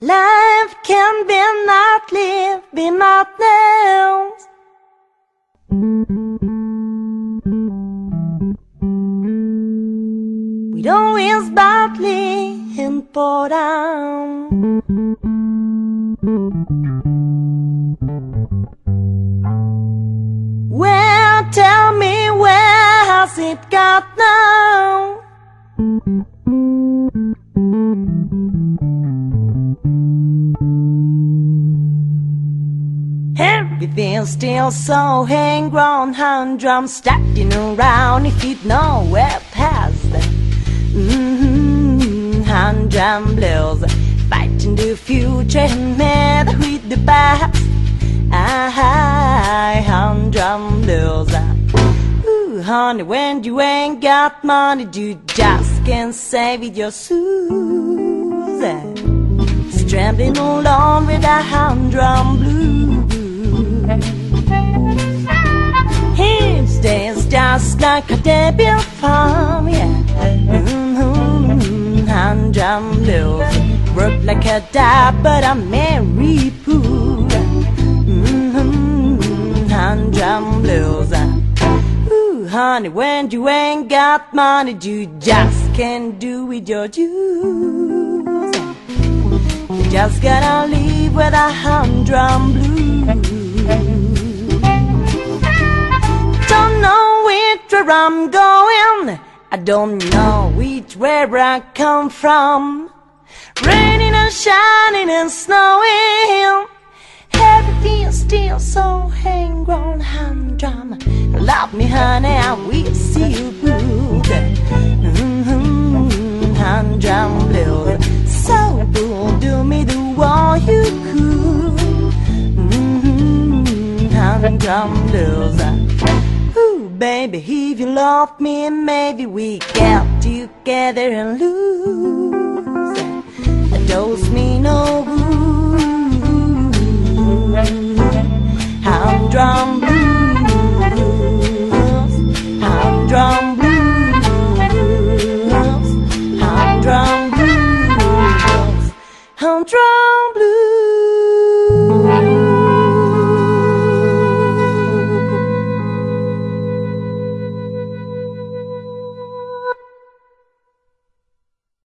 Life can be not lived, be not known. We don't always badly important. Well, tell me, where has it got now? Everything's still so hang-grown, humdrum, starting around. If you'd know where past humdrum blues, fighting the future and mad with the past. Humdrum blues. Ooh, honey, when you ain't got money, you just can't save it your shoes. Trembling along with a humdrum blues. He stays just like a debut farm, yeah. Humdrum blues. Work like a dad, but I'm Mary Pooh. Humdrum blues. Ooh, honey, when you ain't got money, you just can't do with your dues. You just gotta live with a humdrum blues. Don't know which where I'm going, I don't know which where I come from. Raining and shining and snowing, everything's still so hang-grown, humdrum. Love me, honey, I will see you good. Humdrum blues. So cool, do me the all you could. Humdrum blues. Ooh, baby, if you love me, maybe we get together and lose. Those me no good. Humdrum blues.